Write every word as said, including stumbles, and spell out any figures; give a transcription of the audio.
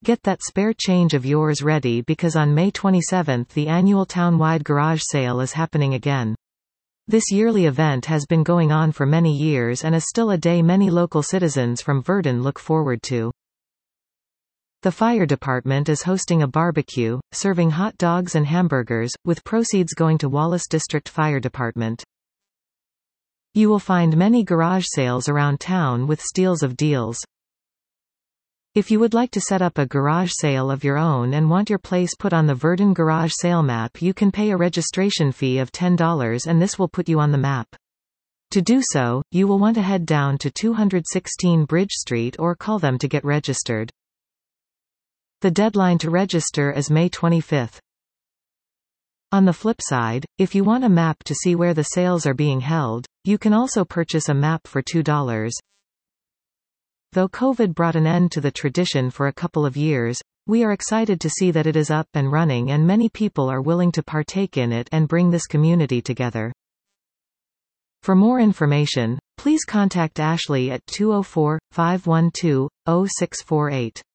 Get that spare change of yours ready because on May twenty-seventh the annual town-wide garage sale is happening again. This yearly event has been going on for many years and is still a day many local citizens from Virden look forward to. The fire department is hosting a barbecue, serving hot dogs and hamburgers, with proceeds going to Wallace District Fire Department. You will find many garage sales around town with steals of deals. If you would like to set up a garage sale of your own and want your place put on the Virden Garage Sale Map, you can pay a registration fee of ten dollars and this will put you on the map. To do so, you will want to head down to two sixteen Bridge Street or call them to get registered. The deadline to register is May twenty-fifth. On the flip side, if you want a map to see where the sales are being held, you can also purchase a map for two dollars. Though COVID brought an end to the tradition for a couple of years, we are excited to see that it is up and running and many people are willing to partake in it and bring this community together. For more information, please contact Ashley at two oh four, five one two, oh six four eight.